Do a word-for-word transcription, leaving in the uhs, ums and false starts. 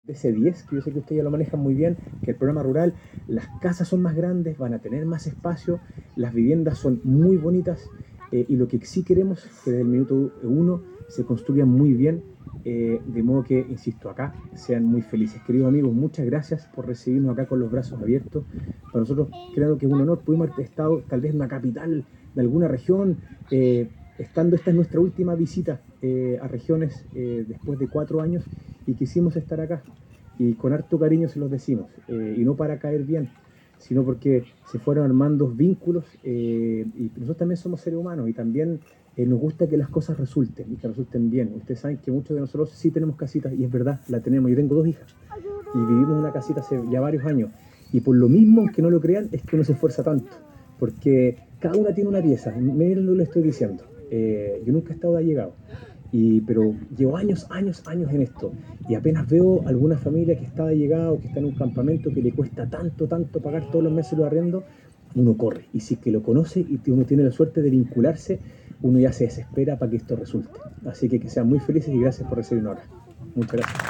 C diez, que yo sé que ustedes ya lo manejan muy bien, que el programa rural, las casas son más grandes, van a tener más espacio, las viviendas son muy bonitas, eh, y lo que sí queremos es que desde el minuto uno se construyan muy bien, eh, de modo que, insisto, acá sean muy felices. Queridos amigos, muchas gracias por recibirnos acá con los brazos abiertos. Para nosotros creo que es un honor. Pudimos haber estado tal vez en una capital de alguna región, eh, estando esta es nuestra última visita, eh, a regiones, eh, después de cuatro años, y quisimos estar acá. Y con harto cariño se los decimos, eh, y no para caer bien, sino porque se fueron armando vínculos, eh, y nosotros también somos seres humanos y también, eh, nos gusta que las cosas resulten y que resulten bien. Ustedes saben que muchos de nosotros sí tenemos casitas, y es verdad, la tenemos. Yo tengo dos hijas y vivimos en una casita hace ya varios años, y por lo mismo, aunque no lo crean, es que uno se esfuerza tanto, porque cada una tiene una pieza. Miren lo que le estoy diciendo. Eh, yo nunca he estado de allegado, y, pero llevo años, años, años en esto, y apenas veo alguna familia que está de allegado, que está en un campamento que le cuesta tanto, tanto pagar todos los meses los arriendos, uno corre. Y si es que lo conoce y uno tiene la suerte de vincularse, uno ya se desespera para que esto resulte. Así que que sean muy felices y gracias por recibirnos ahora. Muchas gracias.